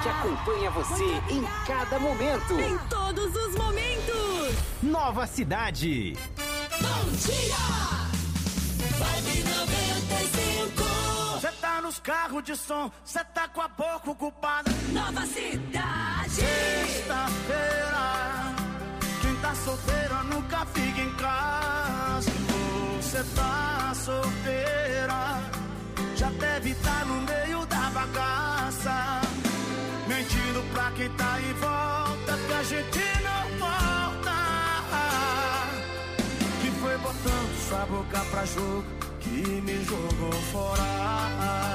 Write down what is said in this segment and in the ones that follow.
que acompanha você em cada momento. Em todos os momentos. Nova Cidade. Bom dia! Vibe 95. Cê tá nos carros de som, cê tá com a boca ocupada. Nova Cidade. Sexta-feira, quem tá solteira nunca fica em casa. Você tá solteira, já deve estar no meio da bagaça, mentindo pra quem tá em volta que a gente não volta. Que foi botando sua boca pra jogo que me jogou fora.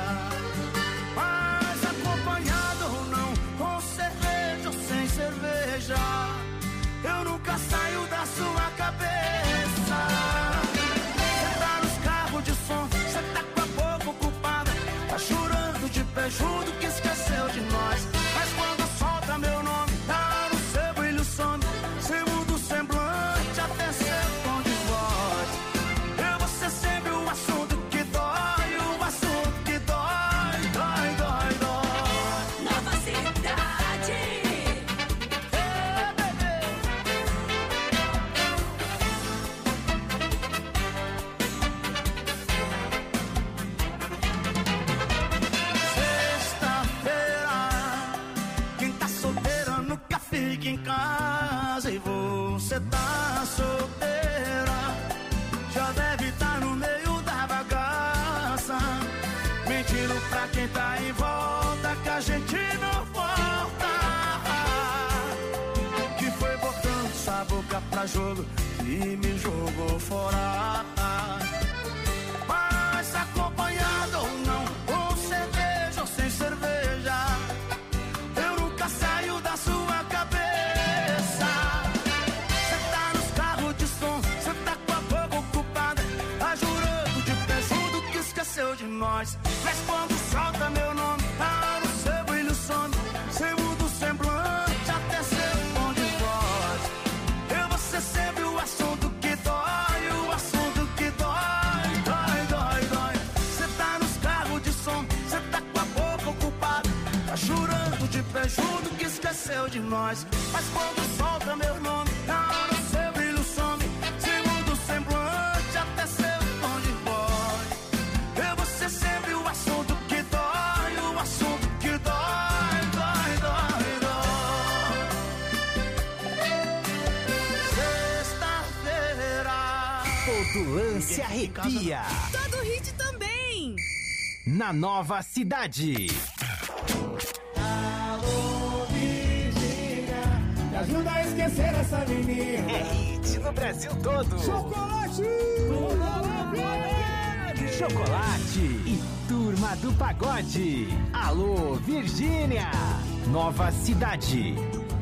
Mas acompanhado ou não, com cerveja ou sem cerveja, eu nunca saio da sua cabeça. Cê tá nos carros de som, cê tá com a boca ocupada, tá chorando de pé junto que esqueceu de nós. Mas quando solta meu nome, tá no seu brilho some, cê muda o semblante até seu tom de voz. Eu vou ser sempre o assunto que dói, o assunto que dói, dói, dói, dói. Nova Cidade. Fica em casa e você tá solteira, já deve estar no meio da bagaça, mentindo pra quem tá em volta que a gente não volta. Que foi botando sua boca pra jogo que me jogou fora. Mas acompanhado ou não, com cerveja ou sem cerveja, eu nunca saio da sua cabeça. Cê tá nos carros de som, cê tá com a boca ocupada, tá jurando de pé junto que esqueceu de nós. Mas quando solta meu nome, tá no seu brilho some, cê muda o semblante até seu tom de voz. Eu vou ser sempre o assunto que dói, o assunto que dói, dói, dói, dói. Cê tá nos carros de som, cê tá com a boca ocupada, tá chorando de pé junto que esqueceu de nós. Mas quando solta meu nome, tá no seu brilho some, segundo o semblante até seu tom de voz. Eu vou ser sempre o assunto que dói, o assunto que dói, dói, dói, dói. Sexta-feira, Todo lance arrepia. Todo hit também. Na Nova Cidade. Me ajuda a esquecer essa menina. É hit no Brasil todo. Chocolate! Chocolate e Turma do Pagode. Alô, Virgínia. Nova Cidade.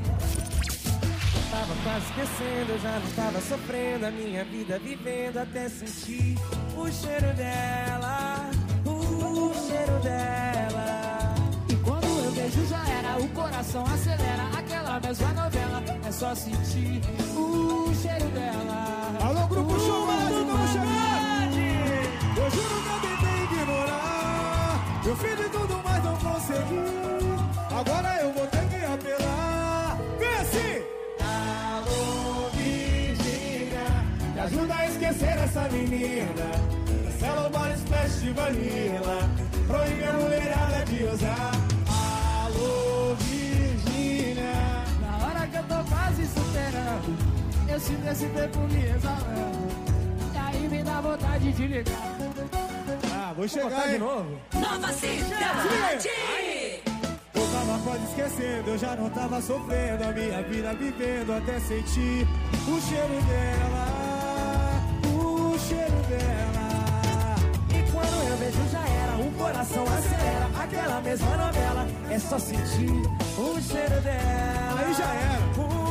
Tava quase esquecendo, eu já não tava sofrendo a minha vida vivendo até sentir o cheiro dela, o cheiro dela. E quando eu vejo já era, o coração acelera, aquela mesma novela, é só sentir o cheiro dela. Alô, grupo Chocolate, vamos chegar! Eu juro que eu tentei ignorar, eu fiz de tudo, mas não consegui. Agora eu vou ter que apelar. Vem assim! Alô, Virgínia, me ajuda a esquecer essa menina. Cancela o body splash de vanilla, proíbe a mulherada de usar. Alô, Virgínia, na hora que eu tô quase superando, eu sinto esse tempo me exalando, e aí me dá vontade de ligar. Ah, vou chegar de novo. Nova Cidade. Eu tava quase esquecendo, eu já não tava sofrendo a minha vida vivendo até sentir o cheiro dela, o cheiro dela. E quando eu vejo já era, o coração acelera, aquela mesma novela, é só sentir o cheiro dela. Aí já era.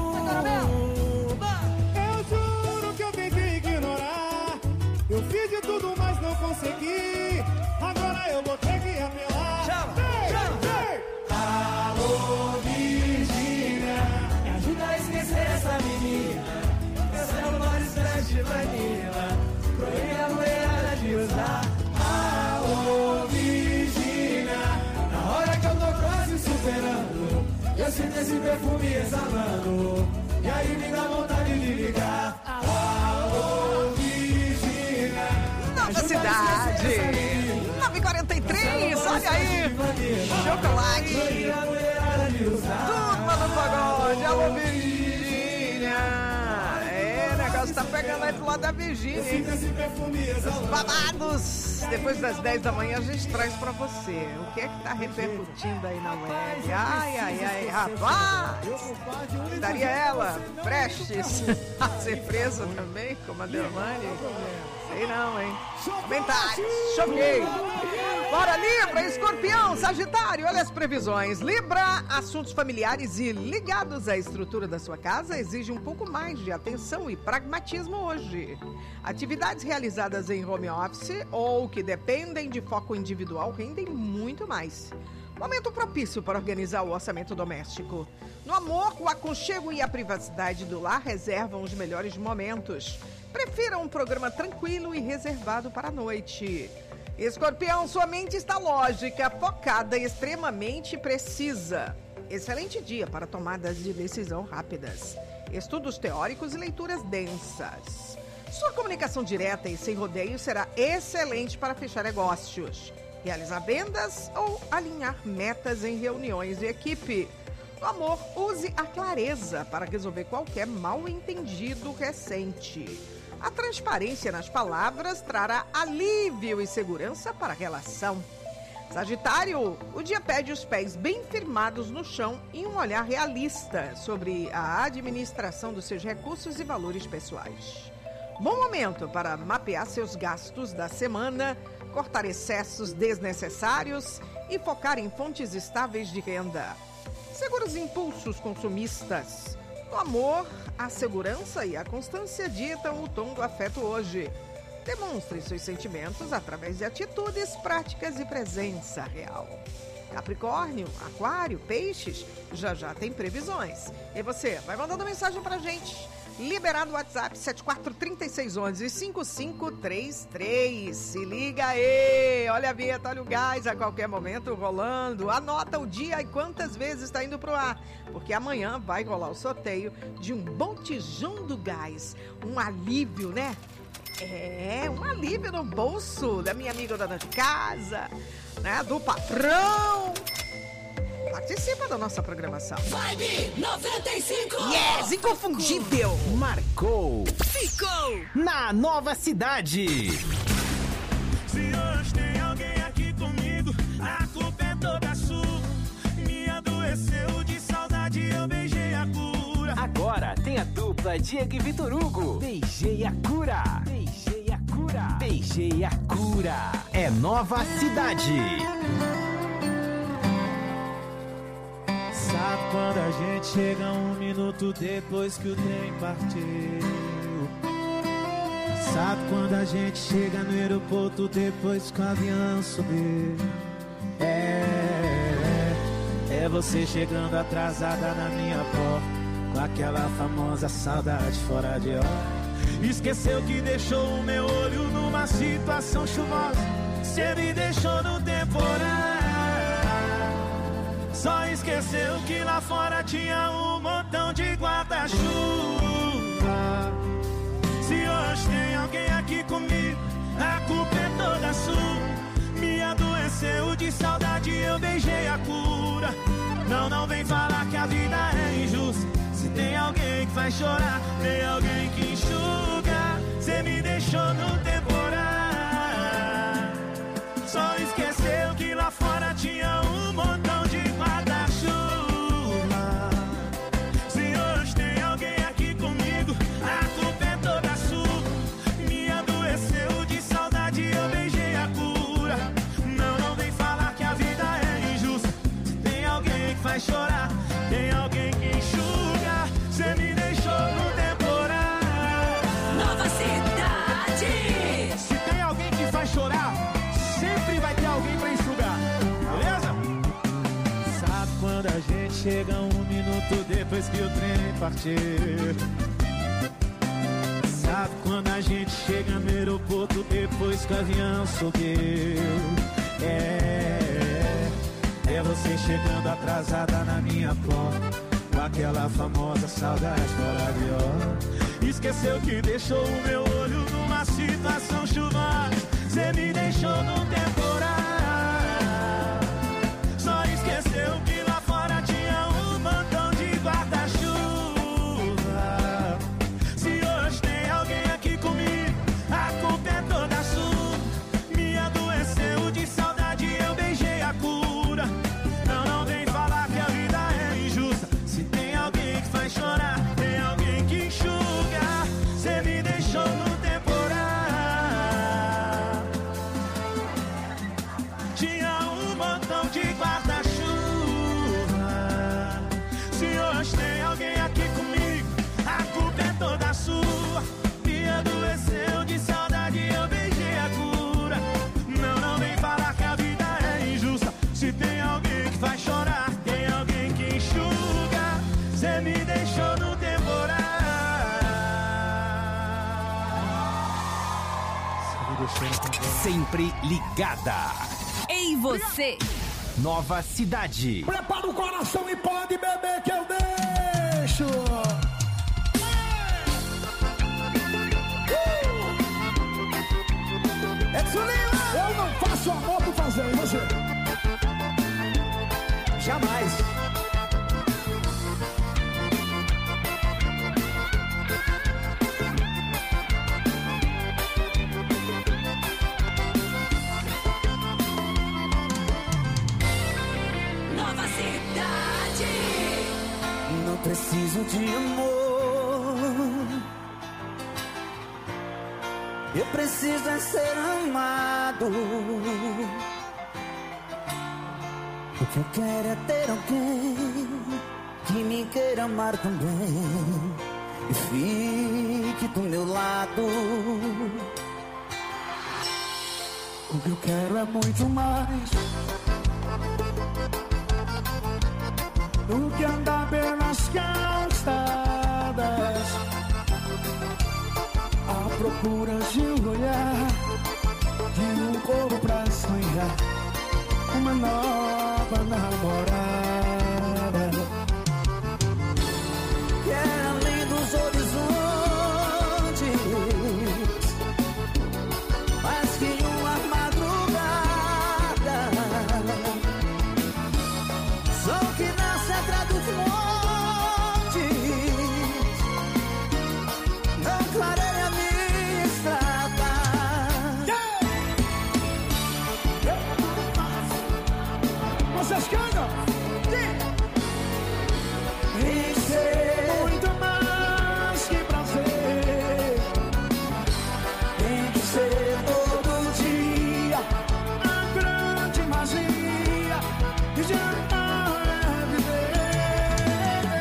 Eu juro que eu tentei ignorar, eu fiz de tudo, mas não consegui. Agora eu vou ter que apelar. Chama, chama. Alô, Virgínia, me ajuda a esquecer essa menina. Cancela o body splash de vanilla, proíbe a mulherada de usar. Alô, Virgínia, na hora que eu tô quase superando, perfume exalando, e aí me dá vontade de ligar. Alô, Virgínia. Nova Cidade, 9h43, olha aí, chocolate, turma do pagode, alô Virgínia, o negócio tá pegando aí pro lado da Virgínia, hein? Os babados, depois das 10 da manhã a gente traz pra você, o que é que tá repercutindo aí na web, ai, rapaz, estaria ela prestes a ser presa também, como a Delmane? Sei não, hein? Comentários, choquei. Bora, Libra, Escorpião, Sagitário, olha as previsões. Libra, assuntos familiares e ligados à estrutura da sua casa exigem um pouco mais de atenção e pragmatismo hoje. Atividades realizadas em home office ou que dependem de foco individual rendem muito mais. Momento propício para organizar o orçamento doméstico. No amor, o aconchego e a privacidade do lar reservam os melhores momentos. Prefira um programa tranquilo e reservado para a noite. Escorpião, sua mente está lógica, focada e extremamente precisa. Excelente dia para tomadas de decisão rápidas. Estudos teóricos e leituras densas. Sua comunicação direta e sem rodeios será excelente para fechar negócios, realizar vendas ou alinhar metas em reuniões de equipe. No amor, use a clareza para resolver qualquer mal-entendido recente. A transparência nas palavras trará alívio e segurança para a relação. Sagitário, o dia pede os pés bem firmados no chão e um olhar realista sobre a administração dos seus recursos e valores pessoais. Bom momento para mapear seus gastos da semana, cortar excessos desnecessários e focar em fontes estáveis de renda. Segura os impulsos consumistas. No amor, a segurança e a constância ditam o tom do afeto hoje. Demonstre seus sentimentos através de atitudes práticas e presença real. Capricórnio, Aquário, Peixes, já tem previsões. E você, vai mandando mensagem pra gente. Liberado o WhatsApp 7436115533. Se liga aí, olha a vinheta, olha o gás a qualquer momento rolando. Anota o dia e quantas vezes está indo pro ar, porque amanhã vai rolar o sorteio de um botijão do gás. Um alívio, né? Um alívio no bolso da minha amiga dona de casa, né? Do patrão. Participa da nossa programação. Vibe 95. Yes, inconfundível. Marcou. Ficou. Na Nova Cidade. Se hoje tem alguém aqui comigo, a culpa é toda sua. Me adoeceu de saudade, eu beijei a cura. Agora tem a dupla Diego e Vitor Hugo. Beijei a cura. Beijei a cura. Beijei a cura. É Nova Cidade. Sabe quando a gente chega 1 minuto depois que o trem partiu? Sabe quando a gente chega no aeroporto depois que o avião subiu? É você chegando atrasada na minha porta, com aquela famosa saudade fora de hora. Esqueceu que deixou o meu olho numa situação chuvosa, cê me deixou no temporal. Só esqueceu que lá fora tinha um montão de guarda-chuva. Se hoje tem alguém aqui comigo, a culpa é toda sua. Me adoeceu de saudade, eu beijei a cura. Não vem falar que a vida é injusta. Se tem alguém que faz chorar, tem alguém que enxuga. Cê me deixou no temporal. Só esqueceu que lá fora tinha um montão de guarda-chuva. Se hoje tem alguém aqui comigo, a culpa é toda sua. Me adoeceu de saudade, eu beijei a cura. Não vem falar que a vida é injusta. Se tem alguém que faz chorar, tem alguém que enxuga. Cê me deixou no temporal. Nova Cidade. Se tem alguém que faz chorar, sempre vai ter alguém pra enxugar, beleza? Sabe quando a gente chega 1 minuto depois que o trem partiu? Sabe quando a gente chega no aeroporto depois que o avião subiu? É você chegando atrasada na minha porta, com aquela famosa saudade maravilhosa. Esqueceu que deixou o meu olho numa situação chuvosa. Cê me deixou num temporal. Só esqueceu que lá fora tinha um montão de guarda-chuva. Se hoje tem alguém aqui comigo, a culpa é toda sua. Me adoeceu de saudade, eu beijei a cura. Não vem falar que a vida é injusta. Se tem alguém que faz chorar, tem alguém que enxuga. Cê me deixou no temporal. Tinha um montão de guarda-chuva. Se hoje tem alguém aqui comigo, a culpa é toda sua. Me adoeceu de saudade, eu beijei a cura. Não vem falar que a vida é injusta. Se tem alguém que faz chorar, tem alguém que enxuga. Cê me deixou no temporal. Sempre ligada. Ei, você! Nova Cidade. Prepara o coração e pode beber que eu deixo. Eu não faço amor por fazer, e você? Jamais. Nova Cidade! Não preciso de amor. Eu preciso é ser amado. O que eu quero é ter alguém que me queira amar também e fique do meu lado. O que eu quero é muito mais do que andar pelas calçadas à procura de um olhar, de um corpo pra sonhar uma nova namorada. Quero além dos horizontes, mais que uma madrugada, sol que nasce atrás dos montes, não clareia a minha estrada. Vocês cantam? Tem que ser Muito mais que prazer. tem que ser todo dia. A grande magia que já é viver.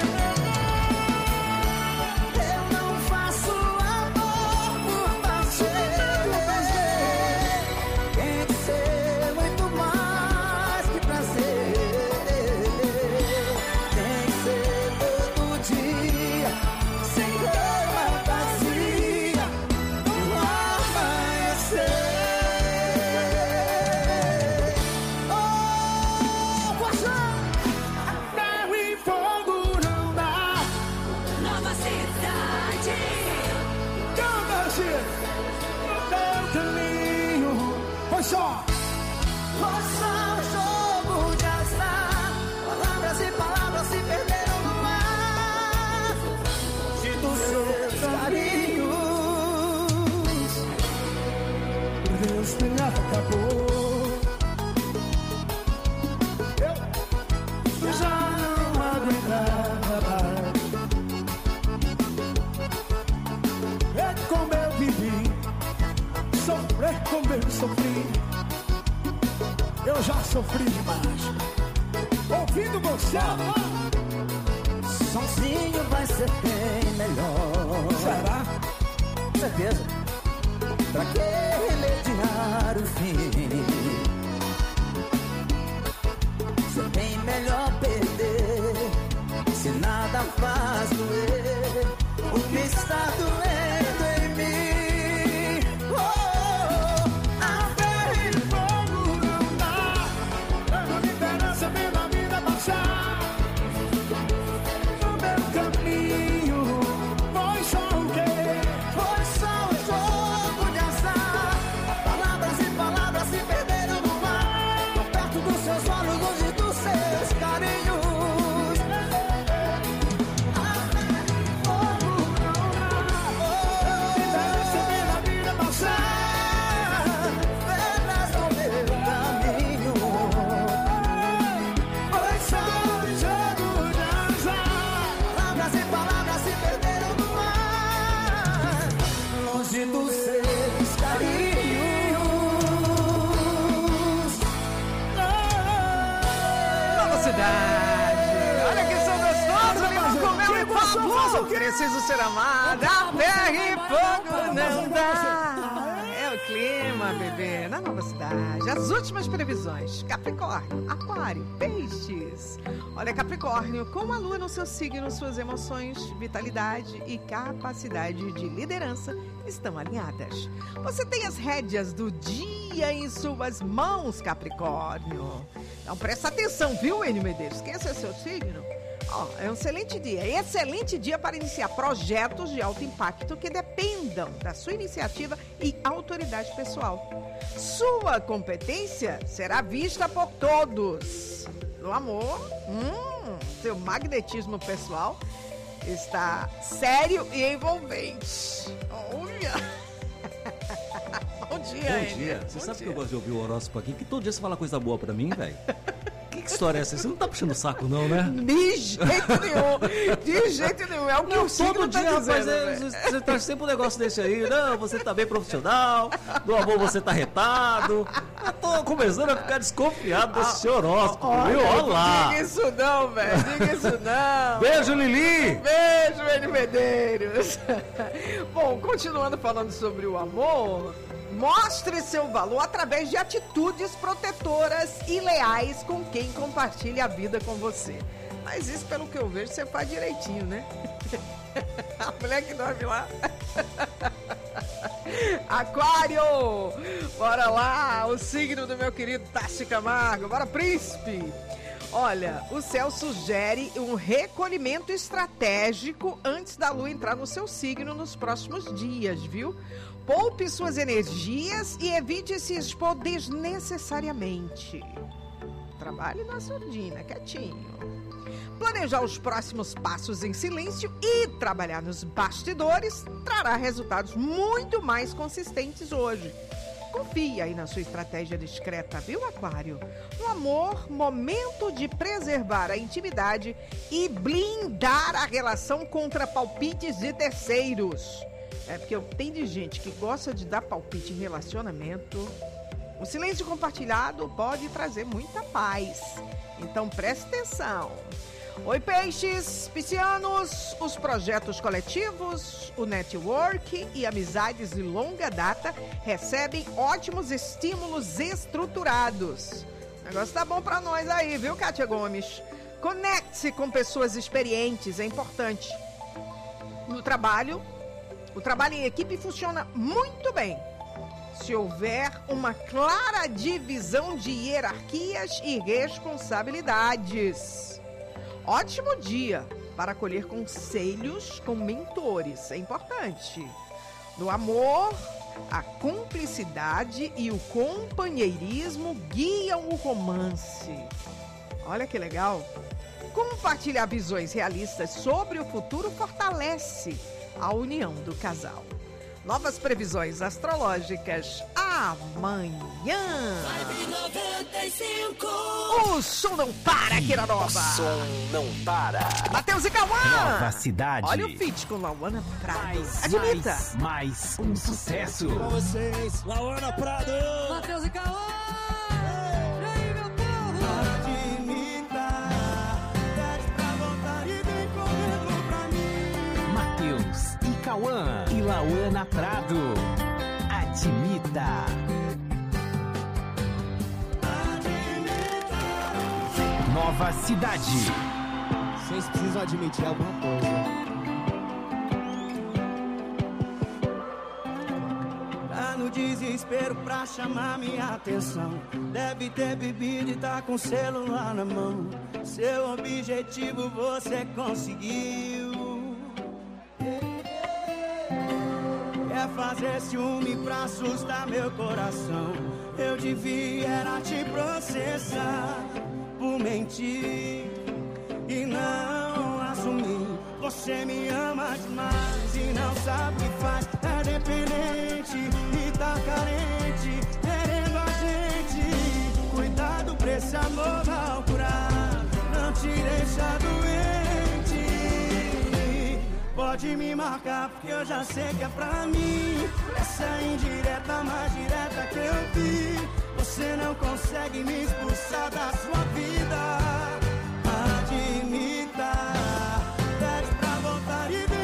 Eu não faço amor por fazer. Tem que ser muito mais que prazer. Tem que ser todo dia, sem cama vazia, no amanhecer. Oh, paixão! Ferro e fogo não dá. Nova Cidade! Canta-se no teu caminho. Foi só. Foi só um jogo de azar. Palavras e palavras se perderam no mar dos seus carinhos. Deus me acabou. Eu já não aguentava mais. É como eu vivi, sofrer como eu sofri. Eu já sofri demais. Ouvindo você, Sozinho vai ser bem melhor. será? Certeza. Pra que remediar o fim? Se bem melhor perder, se nada faz doer o que está doendo em mim. Oh, a Ferro e fogo não dá. Eu não me interessa vendo a vida passar. Só preciso ser amada, ferro e fogo não dá. É o clima, bebê, na nova cidade. As últimas previsões: Capricórnio, Aquário, Peixes. Olha, Capricórnio, com a lua no seu signo, suas emoções, vitalidade e capacidade de liderança estão alinhadas. Você tem as rédeas do dia em suas mãos, Capricórnio. Então presta atenção, viu, Enio Medeiros? Quem é seu signo? É um excelente dia para iniciar projetos de alto impacto que dependam da sua iniciativa e autoridade pessoal. Sua competência será vista por todos. No amor, seu magnetismo pessoal está sério e envolvente. Olha! Bom dia, Bom dia. Você sabe que eu gosto de ouvir o horóscopo aqui, que todo dia você fala coisa boa pra mim, velho. Que história é essa? Você não tá puxando o saco, não, né? De jeito nenhum. É o que o signo todo dia, tá dizendo, rapaz, você traz sempre um negócio desse aí. Não, você tá bem profissional, no amor você tá retado. Eu tô começando a ficar desconfiado desse seu horóscopo, viu? Olha lá. Diga isso não, velho. Diga isso não. Beijo, Lili. Beijo, Enio Medeiros. Bom, continuando falando sobre o amor... Mostre seu valor através de atitudes protetoras e leais com quem compartilha a vida com você. Mas isso, pelo que eu vejo, você faz direitinho, né? A mulher que dorme lá. Aquário! Bora lá, o signo do meu querido Tassi Camargo. Bora, príncipe! Olha, o céu sugere um recolhimento estratégico antes da lua entrar no seu signo nos próximos dias, viu? Poupe suas energias e evite se expor desnecessariamente. Trabalhe na surdina, quietinho. Planejar os próximos passos em silêncio e trabalhar nos bastidores trará resultados muito mais consistentes hoje. Confie aí na sua estratégia discreta, viu, Aquário? No amor, momento de preservar a intimidade e blindar a relação contra palpites de terceiros. É porque tem de gente que gosta de dar palpite em relacionamento. O silêncio compartilhado pode trazer muita paz. Então preste atenção. Oi, peixes, piscianos, os projetos coletivos, o network e amizades de longa data recebem ótimos estímulos estruturados. O negócio tá bom pra nós aí, viu, Kátia Gomes? Conecte-se com pessoas experientes, é importante. No trabalho, o trabalho em equipe funciona muito bem se houver uma clara divisão de hierarquias e responsabilidades. Ótimo dia para colher conselhos com mentores, é importante. No amor, a cumplicidade e o companheirismo guiam o romance. Olha que legal! Compartilhar visões realistas sobre o futuro fortalece a união do casal. Novas previsões astrológicas amanhã. 95. O som não para aqui na Nova. O som não para. Matheus e Cauã. Nova cidade. Olha o feat com Lauana Prado. Admita. Mais um sucesso. Com vocês, Lauana Prado. Matheus e Cauã. E aí, meu povo? Admita, pede pra voltar e vem correndo pra mim. Matheus e Cauã e Lauana Prado. Admita. Nova cidade. Vocês precisam admitir alguma coisa. Tá no desespero pra chamar minha atenção. Deve ter bebido e tá com o celular na mão. Seu objetivo você conseguiu. Quer fazer ciúme pra assustar meu coração. Eu devia era te processar por mentir e não assumir. Você me ama demais e não sabe o que faz. É dependente e tá carente, querendo a gente. Cuidado pra esse amor mal curado, não te deixa doente. Pode me marcar porque eu já sei que é pra mim. Essa é a indireta mais direta que eu vi. Você não consegue me expulsar da sua vida. Admita, pede pra voltar e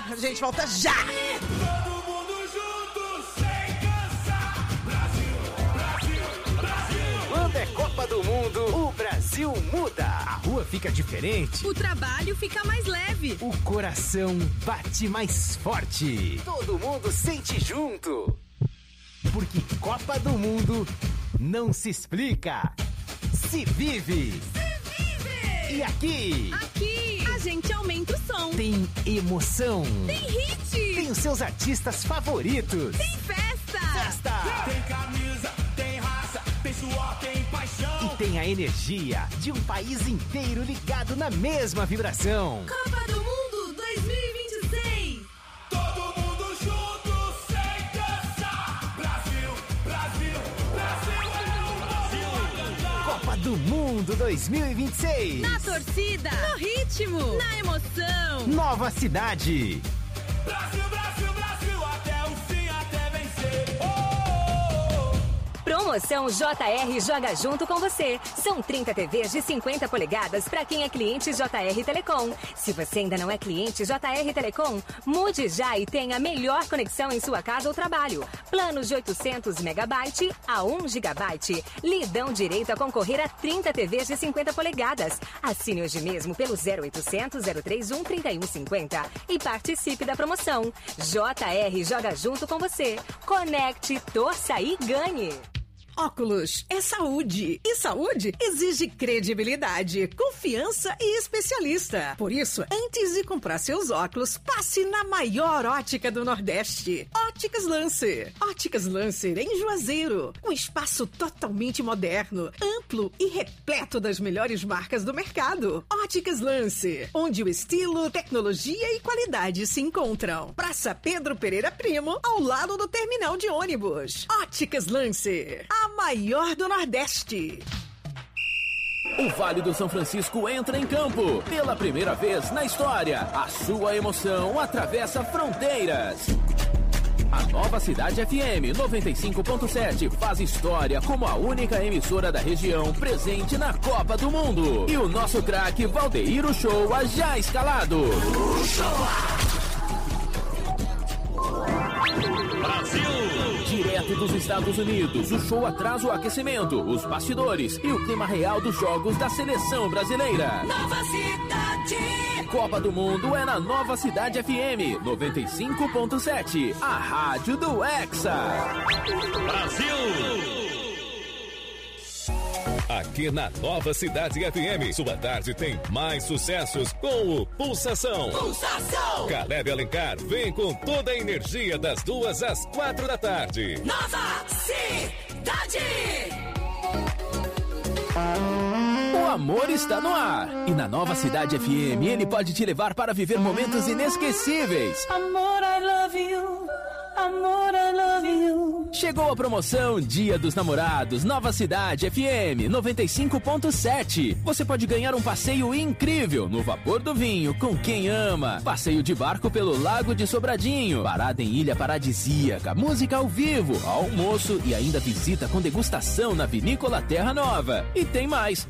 A gente volta já! Todo mundo junto, sem cansar. Brasil, Brasil, Brasil. Quando é Copa do Mundo, o Brasil muda. A rua fica diferente. O trabalho fica mais leve. O coração bate mais forte. Todo mundo sente junto. Porque Copa do Mundo não se explica, se vive. E aqui Aqui, a gente aumenta o som. tem emoção. Tem hit. Tem os seus artistas favoritos. Tem festa. Festa! Tem camisa, tem raça, tem suor, tem paixão. E tem a energia de um país inteiro ligado na mesma vibração. Copa do Mundo 2026. Todo mundo junto, sem cansar. Brasil, Brasil, Brasil é o Brasil a cantar. Copa do Mundo 2026. Na torcida, no ritmo, na emoção. Nova cidade. Brasil, Brasil, Brasil, até o fim, até vencer. Oh, oh, oh. Promoção JR Joga Junto com você. São 30 TVs de 50 polegadas para quem é cliente JR Telecom. Se você ainda não é cliente JR Telecom, mude já e tenha a melhor conexão em sua casa ou trabalho. Planos de 800 megabyte a 1 gigabyte. Lhe dão direito a concorrer a 30 TVs de 50 polegadas. Assine hoje mesmo pelo 0800 031 3150 e participe da promoção. JR Joga Junto com você. Conecte, torça e ganhe. Óculos é saúde. E saúde exige credibilidade, confiança e especialista. Por isso, antes de comprar seus óculos, passe na maior ótica do Nordeste. Óticas Lancer. Óticas Lancer em Juazeiro. Um espaço totalmente moderno, amplo e repleto das melhores marcas do mercado. Óticas Lancer, onde o estilo, tecnologia e qualidade se encontram. Praça Pedro Pereira Primo, ao lado do terminal de ônibus. Óticas Lancer, a maior do Nordeste. O Vale do São Francisco entra em campo. Pela primeira vez na história, a sua emoção atravessa fronteiras. A Nova Cidade FM 95.7 faz história como a única emissora da região presente na Copa do Mundo. E o nosso craque Valdeir Uchoa já escalado. Brasil! Direto dos Estados Unidos, o show traz o aquecimento, os bastidores e o clima real dos jogos da seleção brasileira. Nova Cidade. Copa do Mundo é na Nova Cidade FM 95.7, a rádio do Hexa. Brasil! Aqui na Nova Cidade FM, sua tarde tem mais sucessos com o Pulsação. Pulsação. Caleb Alencar vem com toda a energia das 2 às 4 da tarde. Nova Cidade. O amor está no ar. E na Nova Cidade FM, ele pode te levar para viver momentos inesquecíveis. Amor, I love you. Amor, I love you. Chegou a promoção Dia dos Namorados, Nova Cidade FM 95.7. Você pode ganhar um passeio incrível no Vapor do Vinho com quem ama. Passeio de barco pelo Lago de Sobradinho. Parada em Ilha Paradisíaca. Música ao vivo, almoço e ainda visita com degustação na Vinícola Terra Nova. E tem mais.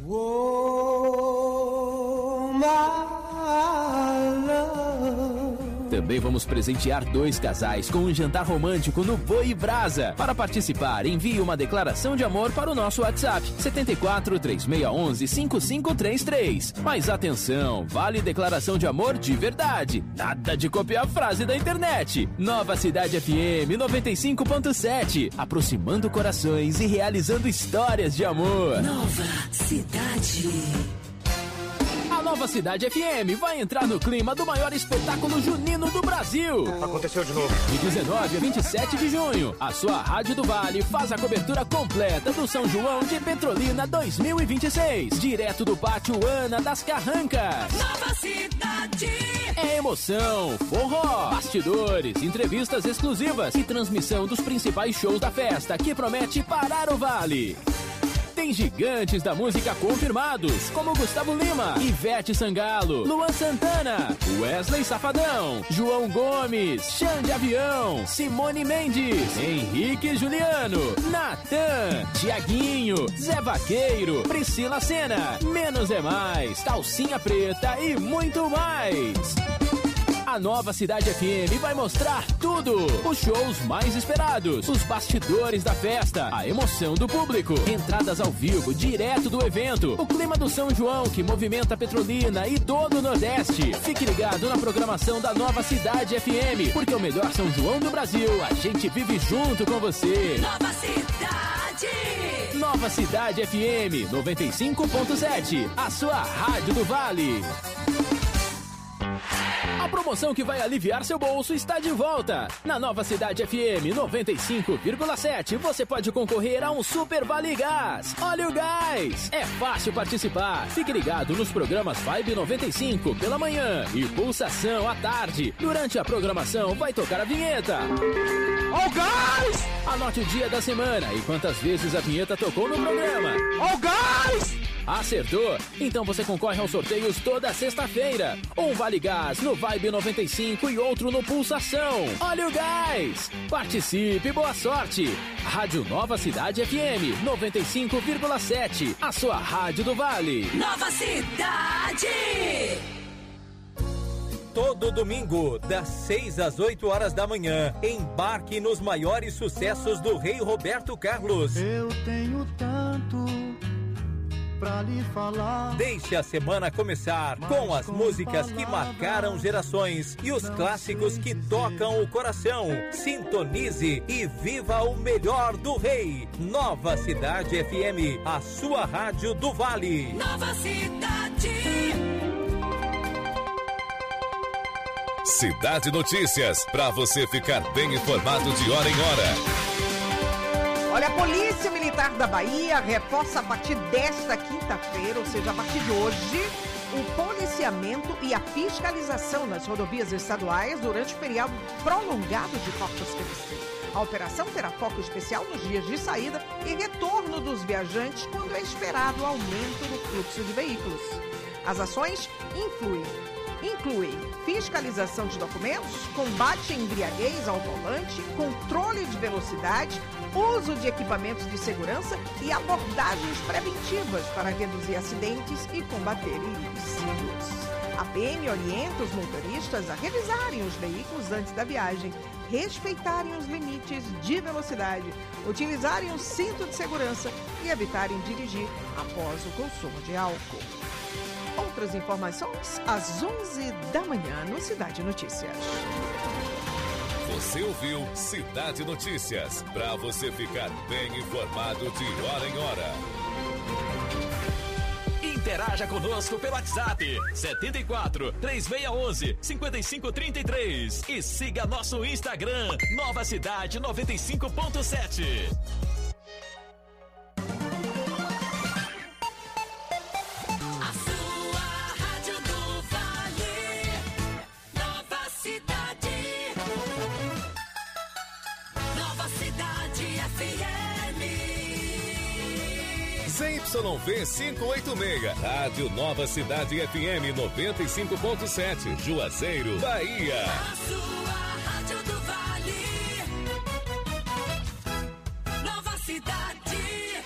Também vamos presentear 2 casais com um jantar romântico no Boi Brasa. Para participar, envie uma declaração de amor para o nosso WhatsApp 74 3611 5533. Mas atenção, vale declaração de amor de verdade. Nada de copiar frase da internet. Nova Cidade FM 95.7, aproximando corações e realizando histórias de amor. Nova Cidade. A Nova Cidade FM vai entrar no clima do maior espetáculo junino do Brasil. Aconteceu de novo. De 19 a 27 de junho, a sua Rádio do Vale faz a cobertura completa do São João de Petrolina 2026. Direto do Pátio Ana das Carrancas. Nova Cidade. É emoção, forró, bastidores, entrevistas exclusivas e transmissão dos principais shows da festa que promete parar o Vale. Tem gigantes da música confirmados, como Gustavo Lima, Ivete Sangalo, Luan Santana, Wesley Safadão, João Gomes, Xande Avião, Simone Mendes, Henrique Juliano, Natan, Tiaguinho, Zé Vaqueiro, Priscila Sena, Menos é Mais, Calcinha Preta e muito mais. A A Nova Cidade FM vai mostrar tudo. Os shows mais esperados, os bastidores da festa, a emoção do público, entradas ao vivo direto do evento, o clima do São João que movimenta Petrolina e todo o Nordeste. Fique ligado na programação da Nova Cidade FM, porque o melhor São João do Brasil, a gente vive junto com você. Nova Cidade! Nova Cidade FM 95.7, a sua rádio do Vale. A promoção que vai aliviar seu bolso está de volta. Na Nova Cidade FM 95,7 você pode concorrer a um Super Vale Gás. Olha o gás! É fácil participar. Fique ligado nos programas Vibe 95 pela manhã e Pulsação à tarde. Durante a programação vai tocar a vinheta. Ó o gás! Anote o dia da semana e quantas vezes a vinheta tocou no programa. Ó o gás! Acertou? Então você concorre aos sorteios toda sexta-feira. Um Vale Gás no Vibe 95 e outro no Pulsação. Olha o gás! Participe, boa sorte! Rádio Nova Cidade FM 95,7. A sua rádio do Vale. Nova Cidade! Todo domingo, das 6 às 8 horas da manhã, embarque nos maiores sucessos do Rei Roberto Carlos. Eu tenho tanto pra lhe falar. Deixe a semana começar com as músicas que marcaram gerações e os clássicos que tocam o coração. Sintonize e viva o melhor do Rei. Nova Cidade FM, a sua rádio do Vale. Nova Cidade. Cidade Notícias, para você ficar bem informado de hora em hora. Olha, a Polícia Militar da Bahia reforça a partir desta quinta-feira, ou seja, a partir de hoje, o policiamento e a fiscalização nas rodovias estaduais durante o período prolongado de Corpus Christi. A operação terá foco especial nos dias de saída e retorno dos viajantes quando é esperado o aumento no fluxo de veículos. As ações incluem fiscalização de documentos, combate à embriaguez ao volante, controle de velocidade, uso de equipamentos de segurança e abordagens preventivas para reduzir acidentes e combater ilícitos. A PM orienta os motoristas a revisarem os veículos antes da viagem, respeitarem os limites de velocidade, utilizarem o cinto de segurança e evitarem dirigir após o consumo de álcool. Outras informações às 11 da manhã no Cidade Notícias. Você ouviu Cidade Notícias, para você ficar bem informado de hora em hora. Interaja conosco pelo WhatsApp 74 3611 5533 e siga nosso Instagram Nova Cidade 95.7. ZYV 586, Rádio Nova Cidade FM 95.7, Juazeiro, Bahia. A sua rádio do Vale. Nova Cidade.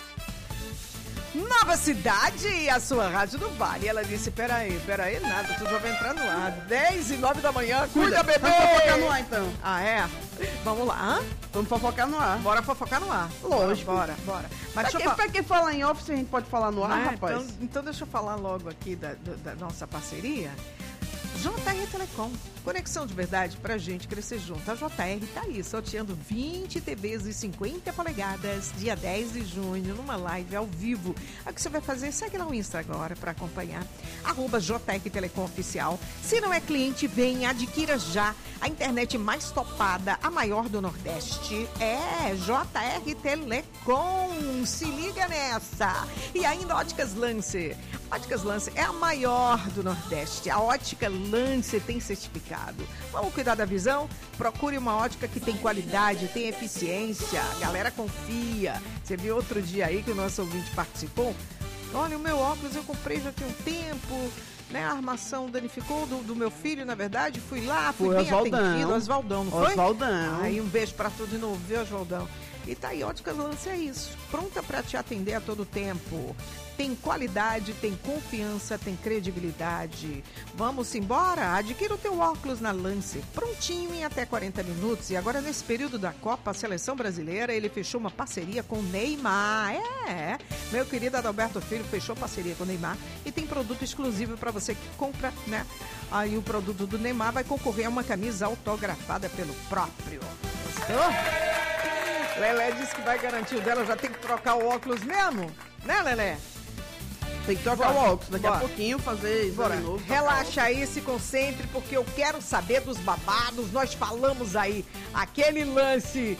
Nova Cidade, a sua rádio do Vale. Ela disse, peraí, nada, tu já vai entrar no ar. 10 e 9 da manhã, cuida, bebê! Vamos fofocar no ar, então. Ah, é? Vamos lá, Vamos fofocar no ar. Bora fofocar no ar. Lógico. Bora. Mas Pra quem fala em office, a gente pode falar no ar, rapaz? Então deixa eu falar logo aqui da nossa parceria. JR Telecom, conexão de verdade pra gente crescer junto. A JR tá aí, sorteando 20 TVs de 50 polegadas, dia 10 de junho, numa live ao vivo. O que você vai fazer? Segue lá o Insta agora pra acompanhar. @JR Telecom Oficial. Se não é cliente, vem, adquira já a internet mais topada, a maior do Nordeste. É JR Telecom. Se liga nessa. E ainda Óticas Lance. Óticas Lance é a maior do Nordeste. A Ótica Lance tem certificado. Vamos cuidar da visão? Procure uma ótica que tem qualidade, tem eficiência. A galera confia. Você viu outro dia aí que o nosso ouvinte participou? Olha, o meu óculos eu comprei já tem um tempo, né? A armação danificou do meu filho, na verdade. Fui lá, fui bem atendido. Oswaldão, não foi? Oswaldão. Aí um beijo pra tu de novo, viu, Oswaldão? E tá aí, Óticas Lance é isso. Pronta para te atender a todo tempo. Tem qualidade, tem confiança, tem credibilidade. Vamos embora? Adquira o teu óculos na Lance, prontinho em até 40 minutos. E agora, nesse período da Copa, a Seleção Brasileira, ele fechou uma parceria com o Neymar. Meu querido Adalberto Filho fechou parceria com o Neymar e tem produto exclusivo para você que compra, né? Aí o produto do Neymar vai concorrer a uma camisa autografada pelo próprio. Gostou? Lelé disse que vai garantir o dela, já tem que trocar o óculos mesmo? Né, Lelé? Tem que trocar o óculos, daqui a pouquinho fazer exame novo. Relaxa aí, se concentre, porque eu quero saber dos babados. Nós falamos aí, aquele lance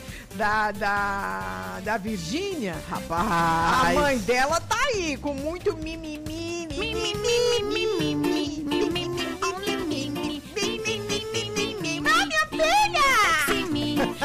da Virgínia. Rapaz, a mãe dela tá aí, com muito mimimi. Minha filha!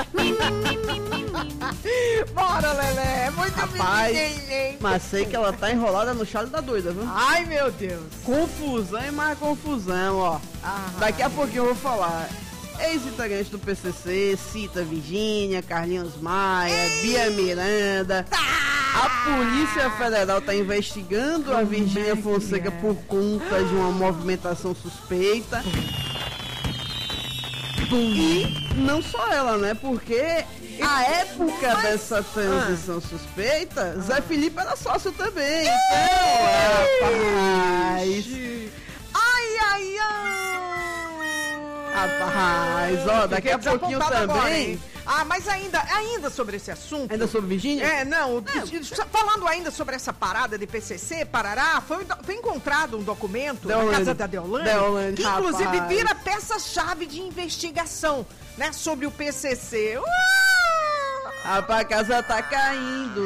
Bora, Lelé, muito bem. Mas sei que ela tá enrolada no chale da doida, viu? Ai, meu Deus. Confusão e mais confusão, ó. Daqui a pouquinho eu vou falar. Ex-integrante do PCC, cita Virgínia, Carlinhos Maia, Bia Miranda. A Polícia Federal tá investigando a Virgínia Fonseca por conta de uma movimentação suspeita. E não só ela, né? Porque a época dessa transição suspeita, Zé Felipe era sócio também. Então, rapaz. Ai. Rapaz, ó, daqui a pouquinho também. Agora, mas ainda sobre esse assunto. Ainda sobre Virgínia? Falando ainda sobre essa parada de PCC, Parará, foi encontrado um documento na casa da Deolane, que inclusive vira peça-chave de investigação, né, sobre o PCC. Rapaz, a casa tá caindo.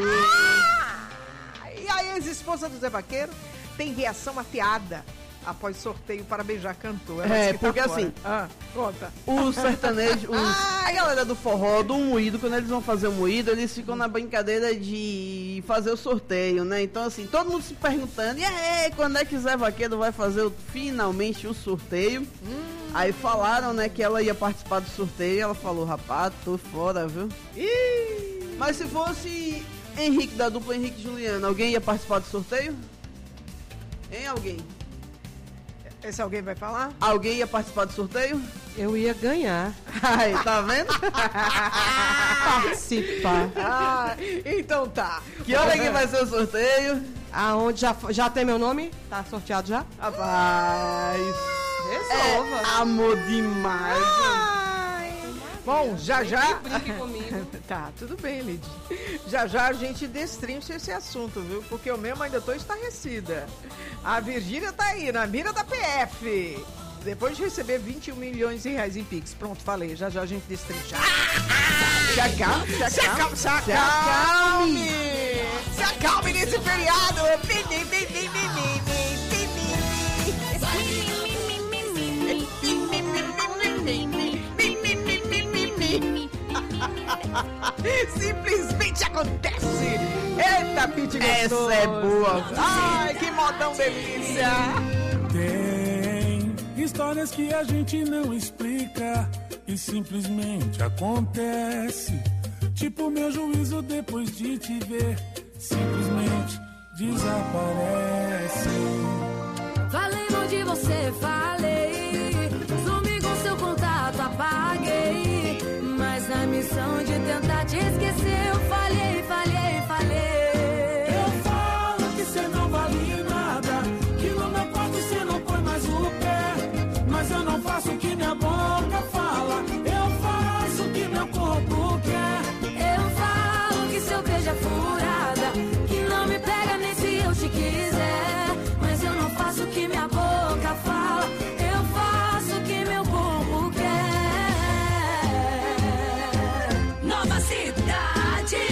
E a ex-esposa do Zé Vaqueiro tem reação ateada após sorteio para beijar cantor. Porque tá assim, conta. Os sertanejos, a galera do forró, do moído, quando eles vão fazer o moído, eles ficam na brincadeira de fazer o sorteio, né? Então, assim, todo mundo se perguntando, e aí, quando é que Zé Vaqueiro vai fazer finalmente o sorteio? Aí falaram, né, que ela ia participar do sorteio, e ela falou, rapaz, tô fora, viu? Mas se fosse Henrique, da dupla Henrique e Juliana, alguém ia participar do sorteio? Hein, alguém? Esse alguém vai falar? Alguém ia participar do sorteio? Eu ia ganhar. Aí, tá vendo? Participar. Então tá. Que hora que vai ser o sorteio? Aonde já tem meu nome? Tá sorteado já? Rapaz. Resolva. Amor demais. Bom, já. Brinque comigo. Tá, tudo bem, Lidy. Já a gente destrincha esse assunto, viu? Porque eu mesmo ainda tô estarrecida. A Virgínia tá aí, na mira da PF. Depois de receber 21 milhões de reais em Pix. Pronto, falei. Já a gente destrincha. Se acalme nesse feriado. Simplesmente acontece. Eita, Pete gostoso. Essa é boa. Ai, que modão delícia. Tem histórias que a gente não explica e simplesmente acontece. Tipo meu juízo depois de te ver, simplesmente desaparece. Falei mal de você, falei. Sumi com seu contato, apaguei. Mas na missão de tentar te esquecer, eu falhei. Eu falo que cê não vale nada, que no meu quarto cê não põe mais o pé. Mas eu não faço o que minha boca fala, eu faço o que meu corpo quer. Eu falo que seu beijo é furada, que não me pega nem se eu te quiser. Mas eu não faço o que minha boca fala, eu faço o que meu corpo quer. Nova Cidade.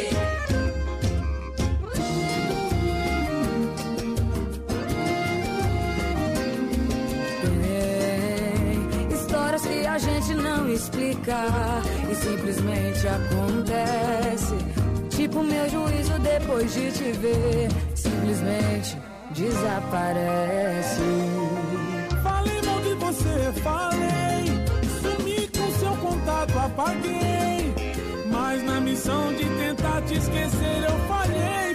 Tem histórias que a gente não explica e simplesmente acontece. Tipo meu juízo depois de te ver, simplesmente desaparece. Falei mal de você, falei. Sumi com seu contato, apaguei. Mas na missão de te esquecer, eu falhei.